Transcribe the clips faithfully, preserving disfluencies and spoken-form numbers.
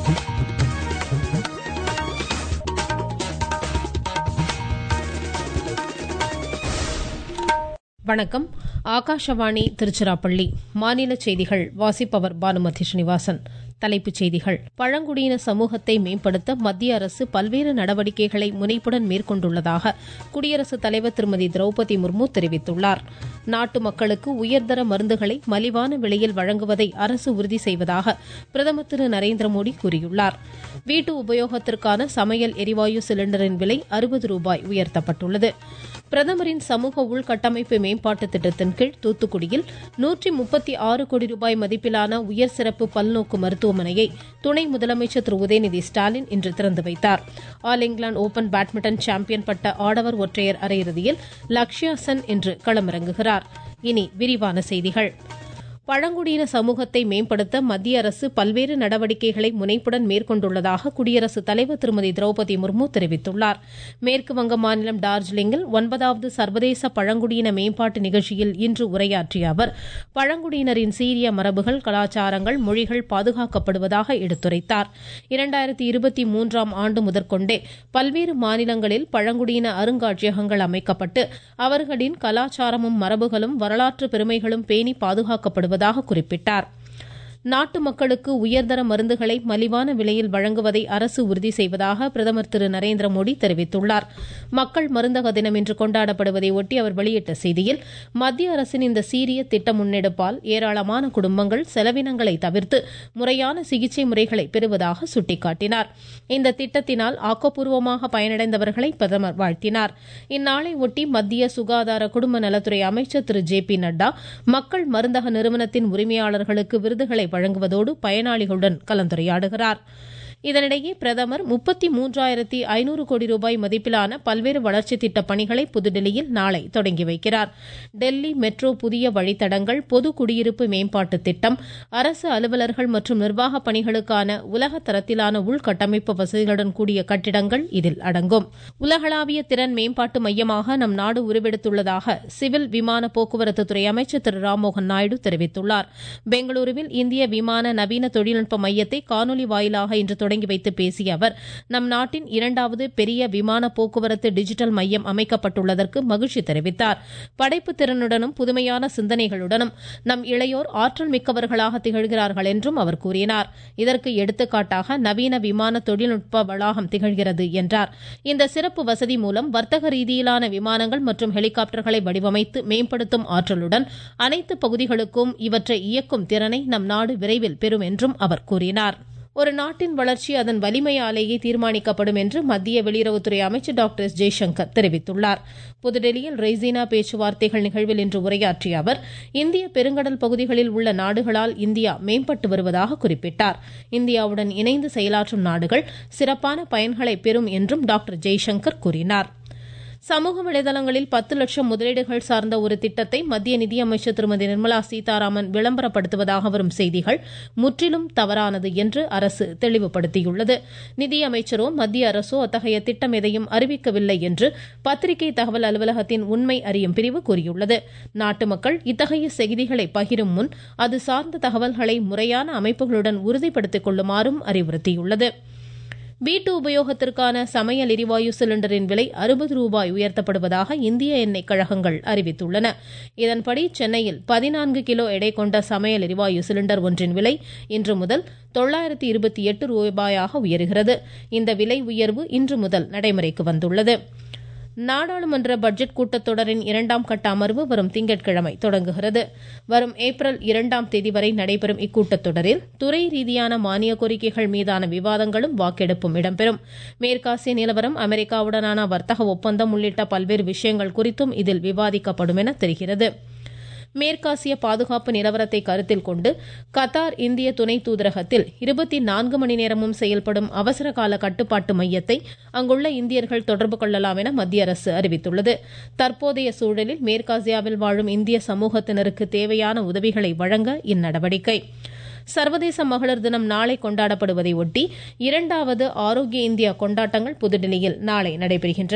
வணக்கம். ஆகாஷவாணி திருச்சிராப்பள்ளி. மாநில செய்திகள் வாசிப்பவர் பானுமதி ஸ்ரீனிவாசன். தலைப்புச் செய்திகள். பழங்குடியின சமூகத்தை மேம்படுத்த மத்திய அரசு பல்வேறு நடவடிக்கைகளை முனைப்புடன் மேற்கொண்டுள்ளதாக குடியரசுத் தலைவர் திருமதி திரௌபதி முர்மு தெரிவித்துள்ளார். நாட்டு மக்களுக்கு உயர்தர மருந்துகளை மலிவான விலையில் வழங்குவதை அரசு உறுதி செய்வதாக பிரதமர் திரு நரேந்திர மோடி கூறியுள்ளார். வீட்டு உபயோகத்திற்கான சமையல் எரிவாயு சிலிண்டரின் விலை அறுபது ரூபாய் உயர்த்தப்பட்டுள்ளது. பிரதமரின் சமூக உள்கட்டமைப்பு மேம்பாட்டு திட்டத்தின் கீழ் தூத்துக்குடியில் நூற்றி முப்பத்தி ஆறு கோடி ரூபாய் மதிப்பிலான உயர் சிறப்பு பல்நோக்கு மருத்துவமனையை துணை முதலமைச்சர் திரு உதயநிதி ஸ்டாலின் இன்று திறந்து வைத்தார். All England Open badminton champion பட்ட ஆடவர் ஒற்றையர் அரையிறுதியில் லக்ஷ்யா சென் இன்று களமிறங்குகிறார். இனி விரிவான செய்திகள். பழங்குடியின சமூகத்தை மேம்படுத்த மத்திய அரசு பல்வேறு நடவடிக்கைகளை முனைப்புடன் மேற்கொண்டுள்ளதாக குடியரசுத் தலைவர் திருமதி திரௌபதி முர்மு தெரிவித்துள்ளார். மேற்கு வங்க மாநிலம் டார்ஜிலிங்கில் ஒன்பதாவது சர்வதேச பழங்குடியின மேம்பாட்டு நிகழ்ச்சியில் இன்று உரையாற்றிய அவர் பழங்குடியினரின் சீரிய மரபுகள், கலாச்சாரங்கள், மொழிகள் பாதுகாக்கப்படுவதாக எடுத்துரைத்தார். இரண்டாயிரத்தி இருபத்தி மூன்றாம் ஆண்டு முதற்கொண்டே பல்வேறு மாநிலங்களில் பழங்குடியின அருங்காட்சியகங்கள் அமைக்கப்பட்டு அவர்களின் கலாச்சாரமும் மரபுகளும் வரலாற்று பெருமைகளும் பேணி பாதுகாக்கப்படுவதாக குறிப்பிட்டார். நாட்டு மக்களுக்கு உயர்தர மருந்துகளை மலிவான விலையில் வழங்குவதை அரசு உறுதி செய்வதாக பிரதமர் திரு நரேந்திர மோடி தெரிவித்துள்ளார். மக்கள் மருந்தக தினம் இன்று கொண்டாடப்படுவதை ஒட்டி அவர் வெளியிட்ட செய்தியில், மத்திய அரசின் இந்த சீரிய திட்ட முன்னெடுப்பால் ஏராளமான குடும்பங்கள் செலவினங்களை தவிர்த்து முறையான சிகிச்சை முறைகளை பெறுவதாக சுட்டிக்காட்டினார். இந்த திட்டத்தினால் ஆக்கப்பூர்வமாக பயனடைந்தவர்களை பிரதமர் வாழ்த்தினார். இந்நாளை ஒட்டி மத்திய சுகாதார குடும்ப நலத்துறை அமைச்சர் திரு ஜே பி நட்டா மக்கள் மருந்தக நிறுவனத்தின் உரிமையாளர்களுக்கு விருதுகளை வழங்குவதோடு பயனாளிகளுடன் கலந்துரையாடுகிறார். இதனிடையே பிரதமர் முப்பத்தி மூன்றாயிரத்தி ஐநூறு கோடி ரூபாய் மதிப்பிலான பல்வேறு வளர்ச்சி திட்ட பணிகளை புதுடெல்லியில் நாளை தொடங்கி வைக்கிறார். டெல்லி மெட்ரோ புதிய வழித்தடங்கள், பொது குடியிருப்பு மேம்பாட்டு திட்டம், அரசு அலுவலர்கள் மற்றும் நிர்வாக பணிகளுக்கான உலக தரத்திலான உள்கட்டமைப்பு வசதிகளுடன் கூடிய கட்டிடங்கள் இதில் அடங்கும். உலகளாவிய திறன் மேம்பாட்டு மையமாக நம் நாடு உருவெடுத்துள்ளதாக சிவில் விமான போக்குவரத்து துறை அமைச்சர் திரு ராம்மோகன் நாயுடு தெரிவித்துள்ளார். பெங்களூருவில் இந்திய விமான நவீன தொழில்நுட்ப மையத்தை காணொலி வாயிலாக இன்று தொடங்கி வைத்து பேசிய அவர், நம் நாட்டின் இரண்டாவது பெரிய விமான போக்குவரத்து டிஜிட்டல் மையம் அமைக்கப்பட்டுள்ளதற்கு மகிழ்ச்சி தெரிவித்தார். படைப்பு திறனுடனும் புதுமையான சிந்தனைகளுடனும் நம் இளையோர் ஆற்றல் மிக்கவர்களாக திகழ்கிறார்கள் என்றும் அவர் கூறினார். இதற்கு எடுத்துக்காட்டாக நவீன விமான தொழில்நுட்ப வளாகம் திகழ்கிறது என்றார். இந்த சிறப்பு வசதி மூலம் வர்த்தக ரீதியிலான விமானங்கள் மற்றும் ஹெலிகாப்டர்களை வடிவமைத்து மேம்படுத்தும் ஆற்றலுடன் அனைத்து பகுதிகளுக்கும் இவற்றை இயக்கும் திறனை நம் நாடு விரைவில் பெறும் என்றும் அவர் கூறினார். ஒரு நாட்டின் வளர்ச்சி அதன் வலிமையாலேயே தீர்மானிக்கப்படும் என்று மத்திய வெளியுறவுத்துறை அமைச்சர் டாக்டர் எஸ் ஜெய்சங்கர் தெரிவித்துள்ளார். புதுடெல்லியில் ரெய்சினா பேச்சுவார்த்தைகள் நிகழ்வில் இன்று உரையாற்றிய அவர், இந்திய பெருங்கடல் பகுதிகளில் உள்ள நாடுகளால் இந்தியா மேம்பட்டு வருவதாக குறிப்பிட்டார். இந்தியாவுடன் இணைந்து செயலாற்றும் நாடுகள் சிறப்பான பயன்களை பெறும் என்றும் டாக்டர் ஜெய்சங்கர் கூறினார். சமூக வலைதளங்களில் பத்து லட்சம் முதலீடுகள் சார்ந்த ஒரு திட்டத்தை மத்திய நிதியமைச்சர் திருமதி நிர்மலா சீதாராமன் விளம்பரப்படுத்துவதாக வரும் செய்திகள் முற்றிலும் தவறானது என்று அரசு தெளிவுபடுத்தியுள்ளது. நிதியமைச்சரோ மத்திய அரசோ அத்தகைய திட்டம் எதையும் அறிவிக்கவில்லை என்று பத்திரிகை தகவல் அலுவலகத்தின் உண்மை அறியும் பிரிவு கூறியுள்ளது. நாட்டு மக்கள் இத்தகைய செய்திகளை பகிரும் முன் அது சார்ந்த தகவல்களை முறையான அமைப்புகளுடன் உறுதிப்படுத்திக் கொள்ளுமாறும் அறிவுறுத்தியுள்ளது. வீட்டு உபயோகத்திற்கான சமையல் எரிவாயு சிலிண்டரின் விலை அறுபது ரூபாய் உயர்த்தப்படுவதாக இந்திய எண்ணெய் கழகங்கள் அறிவித்துள்ளன. இதன்படி சென்னையில் பதினான்கு கிலோ எடை கொண்ட சமையல் எரிவாயு சிலிண்டர் ஒன்றின் விலை இன்று முதல் தொள்ளாயிரத்தி இருபத்தி எட்டு ரூபாயாக உயர்கிறது. இந்த விலை உயர்வு இன்று முதல் நடைமுறைக்கு வந்துள்ளது. நாடாளுமன்ற பட்ஜெட் கூட்டத்தொடரின் இரண்டாம் கட்ட அமர்வு வரும் திங்கட்கிழமை தொடங்குகிறது. வரும் ஏப்ரல் இரண்டாம் தேதி வரை நடைபெறும் இக்கூட்டத்தொடரில் துறை ரீதியான மானிய கோரிக்கைகள் மீதான விவாதங்களும் வாக்கெடுப்பும் இடம்பெறும். மேற்காசிய நிலவரம், அமெரிக்காவுடனான வர்த்தக ஒப்பந்தம் உள்ளிட்ட பல்வேறு விஷயங்கள் குறித்தும் இதில் விவாதிக்கப்படும் என தெரிகிறது. மேற்காசிய பாதுகாப்பு நிலவரத்தை கருத்தில் கொண்டு கத்தார் இந்திய துணை தூதரகத்தில் இருபத்தி நான்கு மணி நேரமும் செயல்படும் அவசர கால கட்டுப்பாட்டு மையத்தை அங்குள்ள இந்தியர்கள் தொடர்பு கொள்ளலாம் என மத்திய அரசு அறிவித்துள்ளது. தற்போதைய சூழலில் மேற்காசியாவில் வாழும் இந்திய சமூகத்தினருக்கு தேவையான உதவிகளை வழங்க இந்நடவடிக்கை. சர்வதேச மகளிர் தினம் நாளை கொண்டாடப்படுவதை ஒட்டி இரண்டாவது ஆரோக்கிய இந்தியா கொண்டாட்டங்கள் புதுடெல்லியில் நாளை நடைபெறுகின்றன.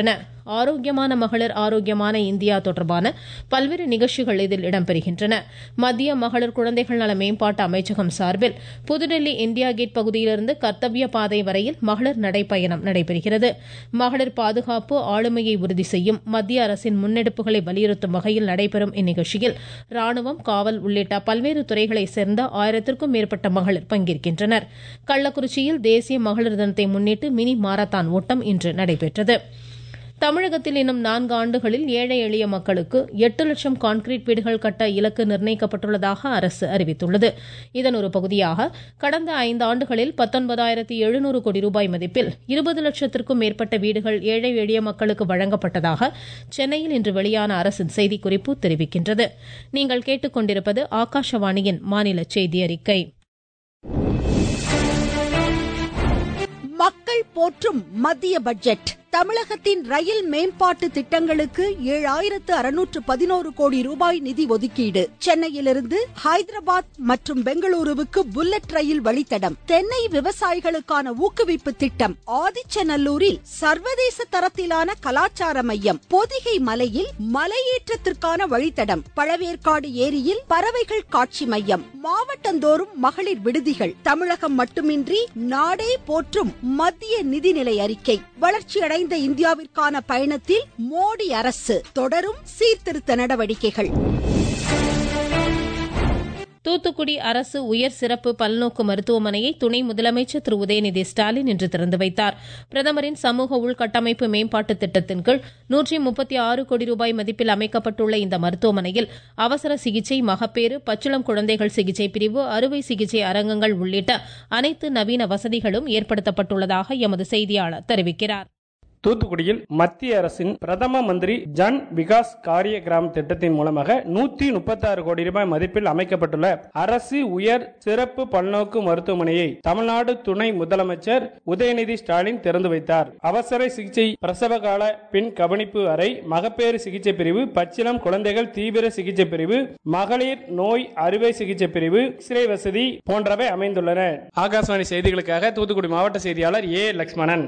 ஆரோக்கியமான மகளிர் ஆரோக்கியமான இந்தியா தொடர்பான பல்வேறு நிகழ்ச்சிகள் இதில் இடம்பெறுகின்றன. மத்திய மகளிர் குழந்தைகள் நல மேம்பாட்டு அமைச்சகம் சார்பில் புதுடெல்லி இந்தியா கேட் பகுதியிலிருந்து கர்த்தவ்ய பாதை வரையில் மகளிர் நடைப்பயணம் நடைபெறுகிறது. மகளிர் பாதுகாப்பு ஆளுமையை உறுதி செய்யும் மத்திய அரசின் முன்னெடுப்புகளை வலியுறுத்தும் வகையில் நடைபெறும் இந்நிகழ்ச்சியில் ராணுவம், காவல் உள்ளிட்ட பல்வேறு துறைகளைச் சேர்ந்த ஆயிரத்திற்கும் மேற்பட்ட மகளிர் பங்கேற்கின்றனர். கள்ளக்குறிச்சியில் தேசிய மகளிர் தினத்தை முன்னிட்டு மினி மாரத்தான் ஓட்டம் இன்று நடைபெற்றது. தமிழகத்தில் இன்னும் நான்கு ஆண்டுகளில் ஏழை எளிய மக்களுக்கு எட்டு லட்சம் கான்கிரீட் வீடுகள் கட்ட இலக்கு நிர்ணயிக்கப்பட்டுள்ளதாக அரசு அறிவித்துள்ளது. இதன் ஒரு பகுதியாக கடந்த ஐந்து ஆண்டுகளில் பத்தொன்பதாயிரத்தி எழுநூறு கோடி ரூபாய் மதிப்பில் இருபது லட்சத்திற்கும் மேற்பட்ட வீடுகள் ஏழை எளிய மக்களுக்கு வழங்கப்பட்டதாக சென்னையில் இன்று வெளியான அரசின் செய்திக்குறிப்பு தெரிவிக்கின்றது. நீங்கள் கேட்டுக்கொண்டிருப்பது ஆகாஷவாணியின் மாநில செய்தி அறிக்கை. மக்கள் போற்றும் மத்திய பட்ஜெட். தமிழகத்தின் ரயில் மேம்பாட்டு திட்டங்களுக்கு ஏழாயிரத்து அறுநூற்று பதினோரு கோடி ரூபாய் நிதி ஒதுக்கீடு. சென்னையிலிருந்து ஹைதராபாத் மற்றும் பெங்களூருவுக்கு புல்லட் ரயில் வழித்தடம். தென்னை விவசாயிகளுக்கான ஊக்குவிப்பு திட்டம். ஆதிச்சநல்லூரில் சர்வதேச தரத்திலான கலாச்சார மையம். பொதிகை மலையில் மலையேற்றத்திற்கான வழித்தடம். பழவேற்காடு ஏரியில் பறவைகள் காட்சி மையம். மாவட்டந்தோறும் மகளிர் விடுதிகள். தமிழகம் மட்டுமின்றி நாடே போற்றும் மத்திய நிதிநிலை அறிக்கை. வளர்ச்சியடை இந்த இந்தியாவிற்கான பயணத்தில் மோடி அரசு தொடரும் சீர்திருத்த நடவடிக்கைகள். தூத்துக்குடி அரசு உயர் சிறப்பு பல்நோக்கு மருத்துவமனையை துணை முதலமைச்சர் திரு உதயநிதி ஸ்டாலின் இன்று திறந்து வைத்தார். பிரதமரின் சமூக உள்கட்டமைப்பு மேம்பாட்டு திட்டத்தின் கீழ் நூற்றி முப்பத்தி ஆறு கோடி ரூபாய் மதிப்பில் அமைக்கப்பட்டுள்ள இந்த மருத்துவமனையில் அவசர சிகிச்சை, மகப்பேறு, பச்சிளம் குழந்தைகள் சிகிச்சை பிரிவு, அறுவை சிகிச்சை அரங்கங்கள் உள்ளிட்ட அனைத்து நவீன வசதிகளும் ஏற்படுத்தப்பட்டுள்ளதாக எமது செய்தியாளர் தெரிவிக்கிறார். தூத்துக்குடியில் மத்திய அரசின் பிரதம மந்திரி ஜன் விகாஸ் காரிய கிராம் திட்டத்தின் மூலமாக நூத்தி முப்பத்தி ஆறு கோடி ரூபாய் மதிப்பில் அமைக்கப்பட்டுள்ள அரசு உயர் சிறப்பு பல்நோக்கு மருத்துவமனையை தமிழ்நாடு துணை முதலமைச்சர் உதயநிதி ஸ்டாலின் திறந்து வைத்தார். அவசர சிகிச்சை, பிரசவ கால பெண் கவனிப்பு அறை, மகப்பேறு சிகிச்சை பிரிவு, பச்சிளம் குழந்தைகள் தீவிர சிகிச்சை பிரிவு, மகளிர் நோய் அறுவை சிகிச்சை பிரிவு, எக்ஸ்ரே வசதி போன்றவை அமைந்துள்ளன. ஆகாசவாணி செய்திகளுக்காக தூத்துக்குடி மாவட்ட செய்தியாளர் ஏ லட்சுமணன்.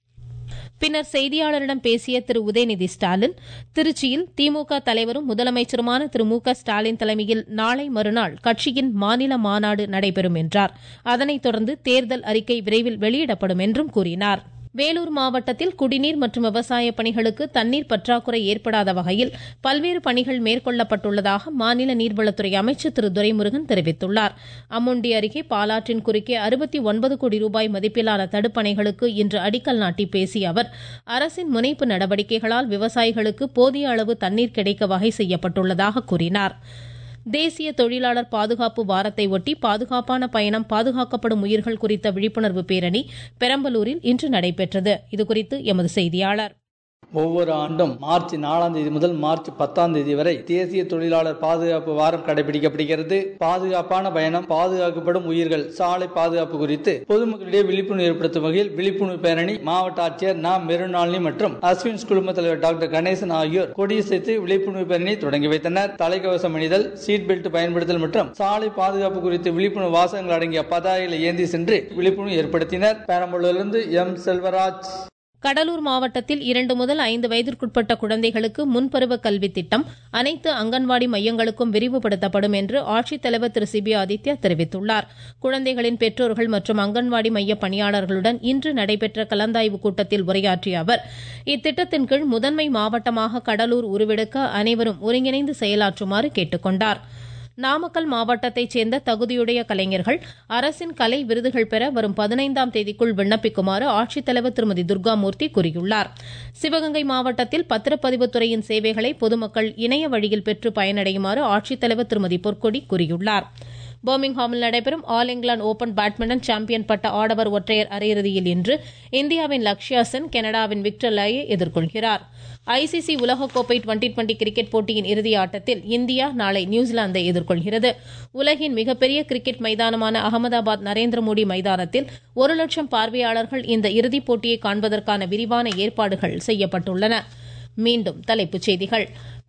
பின்னர் செய்தியாளரிடம் பேசிய திரு உதயநிதி ஸ்டாலின், திருச்சியில் திமுக தலைவரும் முதலமைச்சருமான திரு மு க ஸ்டாலின் தலைமையில் நாளை மறுநாள் கட்சியின் மாநில மாநாடு நடைபெறும் என்றார். அதனைத் தொடர்ந்து தேர்தல் அறிக்கை விரைவில் வெளியிடப்படும் என்றும் கூறினார். வேலூர் மாவட்டத்தில் குடிநீர் மற்றும் விவசாய பணிகளுக்கு தண்ணீர் பற்றாக்குறை ஏற்படாத வகையில் பல்வேறு பணிகள் மேற்கொள்ளப்பட்டுள்ளதாக மாநில நீர்வளத்துறை அமைச்சர் திரு துரைமுருகன் தெரிவித்துள்ளார். அம்முண்டி அருகே பாலாற்றின் குறுக்கே அறுபத்தி ஒன்பது கோடி ரூபாய் மதிப்பிலான தடுப்பணைகளுக்கு இன்று அடிக்கல் நாட்டி பேசிய அவர், அரசின் முனைப்பு நடவடிக்கைகளால் விவசாயிகளுக்கு போதிய அளவு தண்ணீர் கிடைக்க வகை செய்யப்பட்டுள்ளதாக கூறினார். தேசிய தொழிலாளர் பாதுகாப்பு வாரத்தை ஒட்டி பாதுகாப்பான பயணம், பாதுகாக்கப்படும் உயிர்கள் குறித்த விழிப்புணர்வு பேரணி பெரம்பலூரில் இன்று நடைபெற்றது. இதுகுறித்து எமது செய்தியாளர். ஒவ்வொரு ஆண்டும் மார்ச் நாலாம் தேதி முதல் மார்ச் பத்தாம் தேதி வரை தேசிய தொழிலாளர் பாதுகாப்பு வாரம் கடைபிடிக்கப்படுகிறது. பாதுகாப்பான பயணம், பாதுகாக்கப்படும் உயிர்கள், சாலை பாதுகாப்பு குறித்து பொதுமக்களிடையே விழிப்புணர்வு ஏற்படுத்தும் வகையில் விழிப்புணர்வு பேரணி மாவட்ட ஆட்சியர் நா மெருநாளினி மற்றும் அஸ்வின்ஸ் குழும தலைவர் டாக்டர் கணேசன் ஆகியோர் கொடியசைத்து விழிப்புணர்வு பேரணி தொடங்கி வைத்தனர். தலைக்கவசம் அணிதல், சீட் பெல்ட் பயன்படுத்தல் மற்றும் சாலை பாதுகாப்பு குறித்து விழிப்புணர்வு வாசகங்கள் அடங்கிய பதாகைகளை ஏந்தி சென்று விழிப்புணர்வு ஏற்படுத்தினர். பெரம்பலூரிலிருந்து எம் செல்வராஜ். கடலூர் மாவட்டத்தில் இரண்டு முதல் ஐந்து வயதிற்குட்பட்ட குழந்தைகளுக்கு முன்பருவ கல்வி திட்டம் அனைத்து அங்கன்வாடி மையங்களுக்கும் விரிவுபடுத்தப்படும் என்று ஆட்சித்தலைவர் திரு சிபி ஆதித்யா தெரிவித்துள்ளார். குழந்தைகளின் பெற்றோர்கள் மற்றும் அங்கன்வாடி மைய பணியாளர்களுடன் இன்று நடைபெற்ற கலந்தாய்வு கூட்டத்தில் உரையாற்றிய அவர், இத்திட்டத்தின் கீழ் முதன்மை மாவட்டமாக கடலூர் உருவெடுக்க அனைவரும் ஒருங்கிணைந்து செயலாற்றுமாறு கேட்டுக் கொண்டார். நாமக்கல் மாவட்டத்தைச் சேர்ந்த தகுதியுடைய கலைஞர்கள் அரசின் கலை விருதுகள் பெற வரும் பதினைந்தாம் தேதிக்குள் விண்ணப்பிக்குமாறு ஆட்சித்தலைவர் திருமதி துர்காமூர்த்தி கூறியுள்ளார். சிவகங்கை மாவட்டத்தில் பத்திரப்பதிவுத்துறையின் சேவைகளை பொதுமக்கள் இணைய வழியில் பெற்று பயனடையுமாறு ஆட்சித்தலைவர் திருமதி பொற்கொடி கூறியுள்ளார். பர்மிங்ஹாமில் நடைபெறும் All England Open badminton champion பட்ட ஆடவர் ஒற்றையர் அரையிறுதியில் இன்று இந்தியாவின் லக்ஷ்யா சென் கனடாவின் விக்டர் லாயை எதிர்கொள்கிறார். ஐசிசி உலகக்கோப்பை டுவெண்டி டுவெண்டி கிரிக்கெட் போட்டியின் இறுதி ஆட்டத்தில் இந்தியா நாளை நியூசிலாந்தை எதிர்கொள்கிறது. உலகின் மிகப்பெரிய கிரிக்கெட் மைதானமான அகமதாபாத் நரேந்திர மோடி மைதானத்தில் ஒரு லட்சம் பார்வையாளர்கள் இந்த இறுதிப் போட்டியை காண்பதற்கான விரிவான ஏற்பாடுகள் செய்யப்பட்டுள்ளன. மீண்டும் தலைப்புச் செய்திகள்.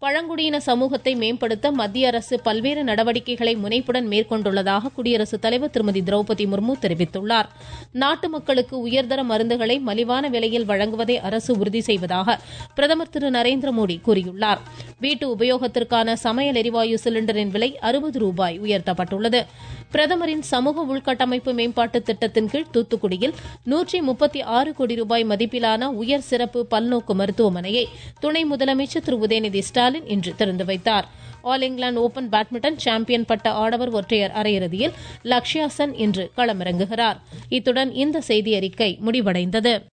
பழங்குடியின சமூகத்தை மேம்படுத்த மத்திய அரசு பல்வேறு நடவடிக்கைகளை முனைப்புடன் மேற்கொண்டுள்ளதாக குடியரசுத் தலைவர் திருமதி திரௌபதி முர்மு தெரிவித்துள்ளார். நாட்டு மக்களுக்கு உயர்தர மருந்துகளை மலிவான விலையில் வழங்குவதை அரசு உறுதி செய்வதாக பிரதமர் திரு நரேந்திர மோடி கூறியுள்ளார். வீட்டு உபயோகத்திற்கான சமையல் எரிவாயு சிலிண்டரின் விலை அறுபது ரூபாய் உயர்த்தப்பட்டுள்ளது. பிரதமரின் சமூக உள்கட்டமைப்பு மேம்பாட்டு திட்டத்தின் கீழ் தூத்துக்குடியில் நூற்றி முப்பத்தி ஆறு கோடி ரூபாய் மதிப்பிலான உயர் சிறப்பு பல்நோக்கு மருத்துவமனையை துணை முதலமைச்சர் திரு உதயநிதி ஸ்டாலின் இன்று திறந்து வைத்தார். All England Open badminton champion பட்ட ஆடவர் ஒற்றையர் அரையிறுதியில் லக்ஷ்யா சென் இன்று களமிறங்குகிறார். இத்துடன் இந்த செய்தியறிக்கை முடிவடைந்தது.